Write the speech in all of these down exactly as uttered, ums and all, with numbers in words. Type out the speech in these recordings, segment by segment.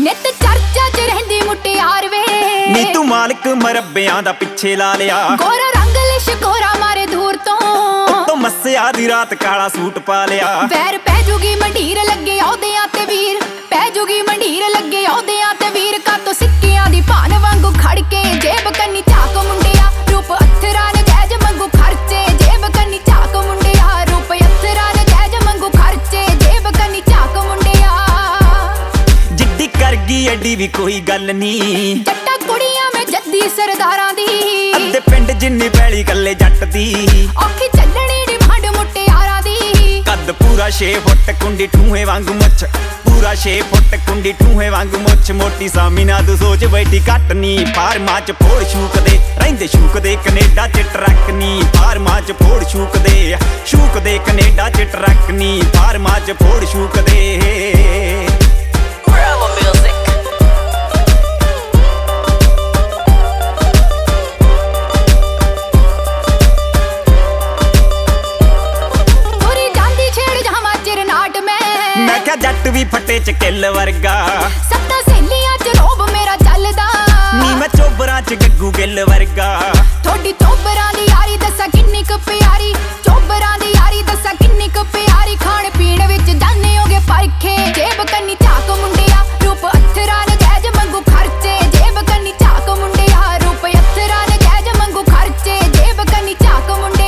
ਨਿਤ ਚਰਚਾ ਚ ਰਹਿੰਦੀ ਮੁਟਿਆਰ ਵੇ ਨੀ ਤੂੰ ਮਾਲਕ ਮਰੱਬਿਆਂ ਦਾ ਪਿੱਛੇ ਲਾ ਲਿਆ ਗੋਰਾ ਰੰਗ ਲਿਸ਼ਕੋਰਾ ਮਾਰੇ ਦੂਰ ਤੋਂ ਤੋ ਮੱਸਿਆ ਦੀ ਰਾਤ ਕਾਲਾ ਸੂਟ ਪਾ ਲਿਆ ਵੈਰ ਪੈ ਜੂਗੀ ਮੰਡੀਰ ਲੱਗੇ ਆਉਦਿਆਂ ਤੇ ਵੀਰ ਪੈ ਜੂਗੀ ਮੰਡੀਰ ਲੱਗੇ ਆਉਦਿਆਂ ਤੇ ਵੀਰ ਕਾਤੋਂ ਸਿੱਕਿਆਂ ਦੀ ਭਾਨ ਵਾਂਗੂ ਖੜ ਕੇ ਜੇਬ ਕੰਨੀ ਝਾਕ ਮੁੰਡਿਆ ਰੂਪ ਅਥਰਾ ਨੇ ਜੈਜ ਮੰਗੂ ਖਰਚੇ ਜੇਬ ਕੰਨੀ ਝਾਕ ਮੁੰਡਿਆ ਰੂਪ ਅਥਰਾ ਨੇ ਜੈਜ ਮੰਗੂ ਖਰਚੇ ਜੇਬ ਕੰਨੀ ਝਾਕ ਮੁੰਡਿਆ ਜਿੱਡੀ ਕਰ ਗਈ ਐਡੀ ਵੀ ਕੋਈ ਗੱਲ ਨੀ ਜੱਟਾਂ ਕੁੜੀਆਂ ਮੈਂ ਜੱਦੀ ਸਰਦਾਰਾਂ ਦੀ ਅੱਧੇ ਪਿੰਡ ਜਿੰਨੀ ਪੈਲੀ ਕੱਲੇ ਜੱਟ ਦੀ ਔਖੀ ਚੱਲਣੀ ਡਿਮਾਂਡ ਮੁਟਿਆਰਾਂ ਦੀ ਕੱਦ ਪੂਰਾ ਛੇ ਫੁੱਟ ਕੁੰਡੀ ਠੂਹੇ ਵਾਂਗੂ ਮੁੱਛ ਪੂਰਾ ਛੇ ਫੁੱਟ ਕੁੰਡੀ ਠੂਹੇ ਵਾਂਗੂ ਮੁੱਛ ਮੋਟੀ ਸਾਮੀ ਨਾ ਤੂੰ ਸੋਚ ਬੈਠੀ ਘੱਟ ਨੀ ਫਾਰਮਾਂ ਚ ਫੋੜ ਸ਼ੂਕਦੇ ਰਹਿੰਦੇ ਸ਼ੂਕਦੇ ਕੈਨੇਡਾ ਚ ਟਰੱਕ ਨੀ ਫਾਰਮਾਂ ਚ ਫੋੜ ਸ਼ੂਕਦੇ ਸ਼ੂਕਦੇ ਕੈਨੇਡਾ ਚ ਟਰੱਕ ਨੀ ਫਾਰਮਾਂ ਚ ਫੋੜ ਸ਼ੂਕਦੇ ਮੈਂ ਕਿਹਾ ਜੱਟ ਵੀ ਫੱਟੇ ਚ ਕਿੱਲ ਵਰਗਾ ਸੱਤਾਂ ਸਹੇਲੀਆਂ ਚ ਰੋਬ ਮੇਰਾ ਚੱਲਦਾ ਨੀ ਮੈਂ ਚੋਬਰਾਂ ਚ ਗੱਗੂ ਗਿੱਲ ਵਰਗਾ ਥੋੜੀ ਚੋਬਰਾਂ ਦੀ ਯਾਰੀ ਦੱਸਾਂ ਕਿੰਨੀ ਕੁ ਪਿਆਰੀ ਚੋਬਰਾਂ ਦੀ ਯਾਰੀ ਦੱਸਾਂ ਕਿੰਨੀ ਕੁ ਪਿਆਰੀ ਖਾਣ ਪੀਣ ਵਿੱਚ ਜਾਣੇ ਹੋਗੇ ਪਰਖੇ ਜੇਬ ਕੰਨੀ ਝਾਕ ਮੁੰਡਿਆ ਰੂਪ ਅਥਰਾ ਨੇ ਜੈਜ ਮੰਗੂ ਖਰਚੇ ਜੇਬ ਕੰਨੀ ਝਾਕ ਮੁੰਡਿਆ ਰੂਪ ਅਥਰਾ ਨੇ ਜੈਜ ਮੰਗੂ ਖਰਚੇ ਜੇਬ ਕੰਨੀ ਝਾਕ ਮੁੰਡਿਆ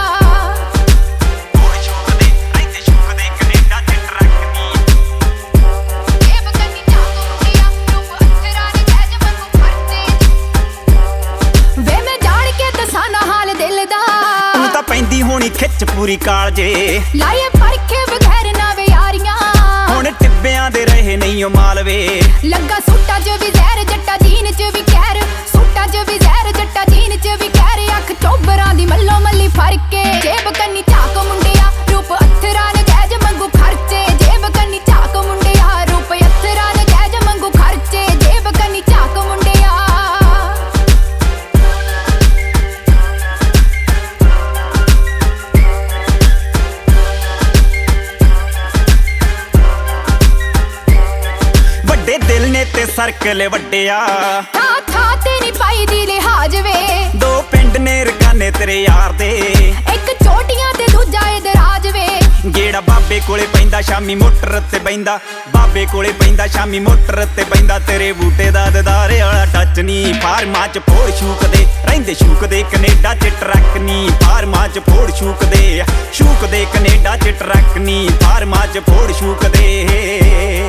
ਪੈਂਦੀ ਹੋਣੀ ਖਿੱਚ ਪੂਰੀ ਕਾਲਜੇ ਲਾਏ ਪਰਖੇ ਬਗੈਰ ਨਾ ਵੇ ਯਾਰੀਆਂ ਹੁਣ ਟਿੱਬਿਆਂ ਦੇ ਰਹੇ ਨਹੀਂ ਓ ਮਾਲਵੇ ਲੱਗਾ ਸੂਟਾਂ 'ਚ ਵੀ ਜ਼ਹਿਰ ਜੱਟਾ ਜੀਨ 'ਚ ਵੀ ਕਹਿਰ ਸੂਟਾਂ 'ਚ ਵੀ ਜ਼ਹਿਰ ਜੱਟਾ ਜੀਨ 'ਚ ਵੀ ਕਹਿਰ ਅੱਖ ਚੋਬਰਾਂ ਦੀ ਮੱਲੋ ਮੱਲੀ ਫਰਕੇ ਜੇਬ ਕੰਨੀ ਝਾਕ ਮੁੰਡਿਆ ਰੂਪ ਅਥਰਾ ਨੇ ਜੈਜ ਮੰਗੂ ਖਰਚੇ ਜੇਬ ਕੰਨੀ ਝਾਕ ਮੁੰਡਿਆ ਰੂਪ ਅਥਰਾ ਨੇ ਜੈਜ ਮੰਗੂ ਖਰਚੇ ਜੇਬ ਕੰਨੀ ਝਾਕ ਮੁੰਡਿਆ ਦਿਲ ਨੇ ਤੇ ਸਰਕਲ ਵੱਡਿਆ ਥਾਂ ਥਾਂ ਤੇ ਨੀ ਪਾਈ ਦੀ ਲਿਹਾਜ਼ ਵੇ ਦੋ ਪਿੰਡ ਨੇ ਰਕਾਨੇ ਤੇਰੇ ਯਾਰ ਦੇ ਇੱਕ ਚੋਟੀਆਂ ਤੇ ਦੂਜਾ ਇਦਰਾਜ ਵੇ ਜਿਹੜਾ ਬਾਬੇ ਕੋਲੇ ਪੈਂਦਾ ਸ਼ਾਮੀ ਮੋਟਰ ਤੇ ਬੈਂਦਾ ਬਾਬੇ ਕੋਲੇ ਪੈਂਦਾ ਸ਼ਾਮੀ ਮੋਟਰ ਤੇ ਬੈਂਦਾ ਤੇਰੇ ਬੂਟੇ ਦਾ ਦਦਾਰੇ ਵਾਲਾ ਟੱਚ ਨੀ ਫਾਰਮਾਂ ਚ ਫੋੜ ਸ਼ੂਕਦੇ ਰਹਿੰਦੇ ਸ਼ੂਕਦੇ ਕੈਨੇਡਾ ਚ ਟਰੱਕ ਨੀ ਫਾਰਮਾਂ ਚ ਫੋੜ ਸ਼ੂਕਦੇ ਸ਼ੂਕਦੇ ਕੈਨੇਡਾ ਚ ਟਰੱਕ ਨੀ ਫਾਰਮਾਂ ਚ ਫੋੜ ਸ਼ੂਕਦੇ